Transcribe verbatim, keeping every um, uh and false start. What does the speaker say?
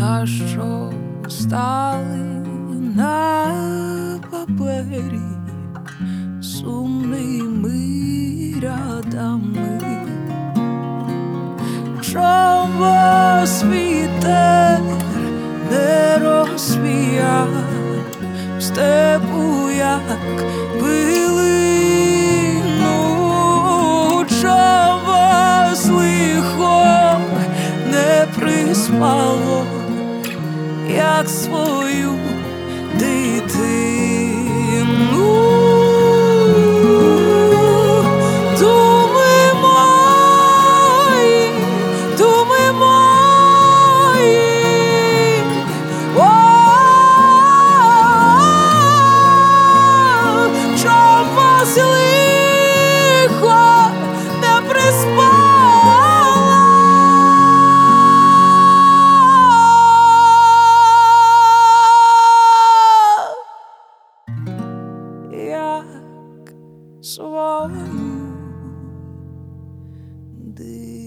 та що стали на папері сумними рядами. Чого світер не розвіяв в степу, як пилину, чого лихо не приспало, як свою дитину. Думи мої, думи мої, о, чомусь лихо не приспало, як свою дитину.